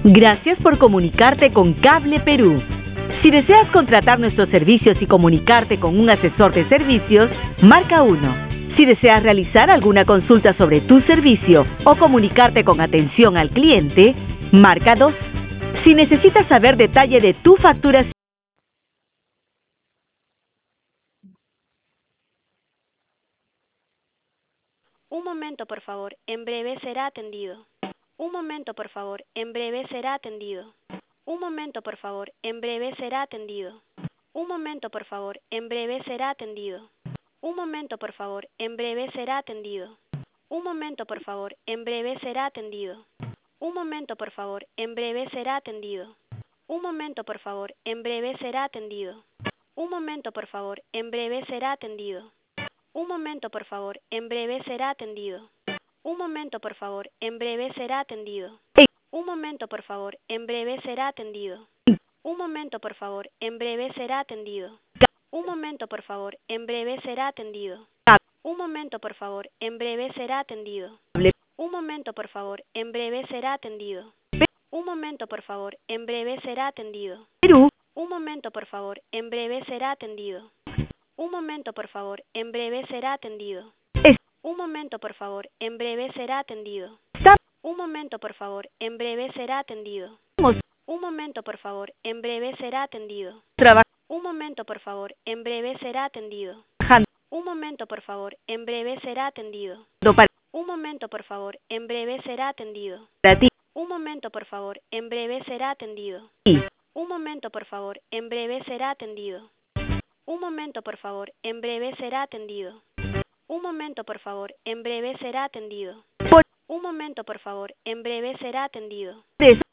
Gracias por comunicarte con Cable Perú. Si deseas contratar nuestros servicios y comunicarte con un asesor de servicios, marca 1. Si deseas realizar alguna consulta sobre tu servicio o comunicarte con atención al cliente, marca 2. Si necesitas saber detalle de tu facturación. Un momento, por favor. En breve será atendido. Un momento, por favor. En breve será atendido. Un momento, por favor. En breve será atendido. Un momento, por favor. En breve será atendido. Un momento, por favor. En breve será atendido. Un momento, por favor. En breve será atendido. Un momento, por favor. En breve será atendido. Un momento, por favor. En breve será atendido. Un momento, por favor. En breve será atendido. Un momento, por favor. En breve será atendido. Un momento, por favor. En breve será atendido. Un momento, por favor. En breve será atendido. Un momento, por favor. En breve será atendido. Un momento, por favor. En breve será atendido. Un momento, por favor. En breve será atendido. Un momento, por favor. En breve será atendido. Un momento, por favor. En breve será atendido. Perú. Un momento, por favor. En breve será atendido. Un momento, por favor. En breve será atendido. Un momento, por favor. En breve será atendido. Un momento, por favor. En breve será atendido. Un momento, por favor. En breve será atendido. Un momento, por favor. En breve será atendido. Un momento, por favor. En breve será atendido. Un momento, por favor. En breve será atendido. Un momento, por favor. En breve será atendido. Un momento, por favor. En breve será atendido. Un momento, por favor. En breve será atendido. Un momento, por favor. En breve será atendido. Un momento, por favor. En breve será atendido.